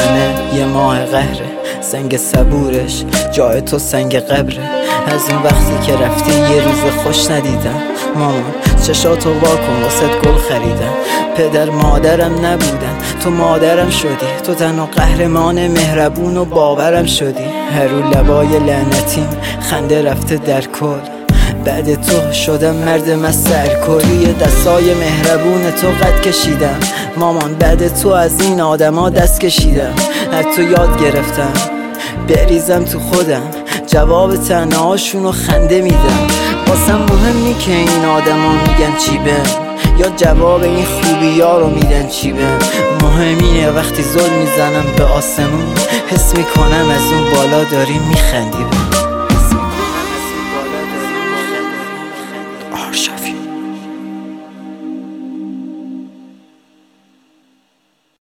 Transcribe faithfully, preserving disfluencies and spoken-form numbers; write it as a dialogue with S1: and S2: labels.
S1: همه یه ماه قهره، سنگ صبورش جای تو سنگ قبره. از اون وقتی که رفتی یه روز خوش ندیدم مامان، چشاتو واکن واسه گل خریدم. پدر مادرم نبودن، تو مادرم شدی، تو تنها قهرمان مهربون و باورم شدی. هر رو لبای لعنتیم خنده رفته در کل، بعد تو شدم مردم از سرکلی. دستای مهربون تو قد کشیدم مامان، بعد تو از این آدما دست کشیدم. از تو یاد گرفتم بریزم تو خودم، جواب تنهاشونو خنده میدم. واسم مهم نی که این آدما میگن چی بهم، یا جواب این خوبی ها رو میدن چی بهم. مهم اینه وقتی زل میزنم به آسمون، حس میکنم از اون بالا داری میخندی بهم.